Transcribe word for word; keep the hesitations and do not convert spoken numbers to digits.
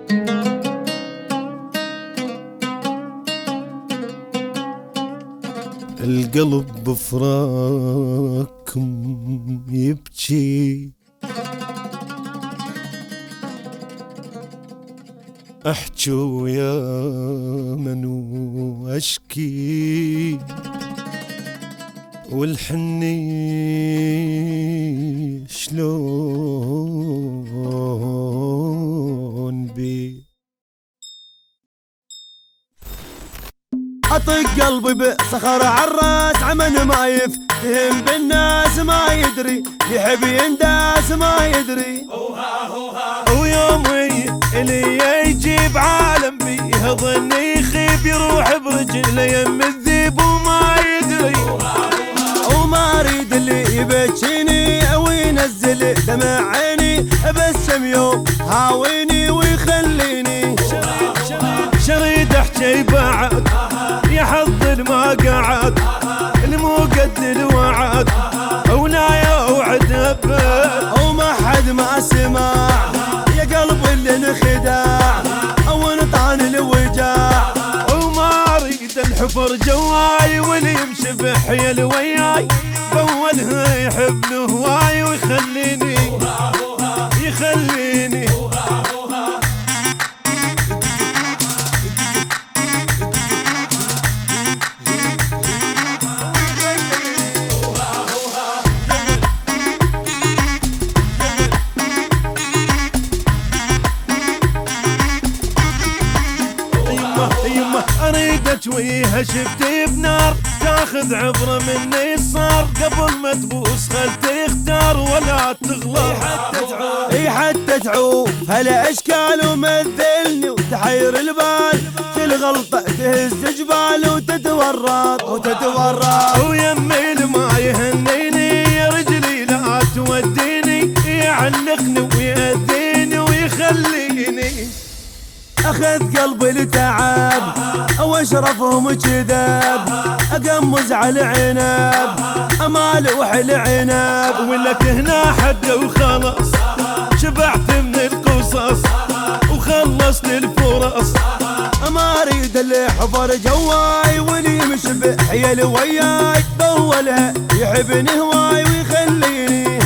القلب بفراقكم يبكي، احجو يا من واشكي، والحني شلون بي. اطق قلبي بصخر عالراس، عمن ما يفتهم بالناس ما يدري، يحب ينداس ما يدري. ويومي اللي يجيب عالم بيه ظني يخيب، يروح برجله يم الذيب وما يدري. وما اريد اللي يبكيني او ينزل دمع عيني، بس كم يوم هاويني ويخليني شريد احكي بعد يا حظ ما قعد، المو قد الوعد ولا يوعد ابد. وما حد ما سمع يا قلبي اللي انخدع، او نطعن الوجاع. وما اريد الحفر جواي واللي يمشي بحيل وياي، بولها يحب هواي ويخليني يخليني. اريد اجويها شفتي بنار، تاخذ عبره مني صار، قبل ما تبوس خل تختار ولا تغلط. حتى تعوف اي حتى تعوف هلا اشكال ومثلني، وتحير البال كل غلطه تهز جبال وتتورط وتتورط. ويمي ما يهنيني يا رجلي لا توديني، يعلقني ويأذيني ويخليني. اخذ قلبي لتعب واشرفهم كذاب، اقمز على العنب امالوح العنب. ولك هنا حد وخلص، شبعت من القصص وخلصت الفرص. ما اريد اللي حفر جواي واللي يمشي بحيل وياي، بولها يحبني هواي ويخليني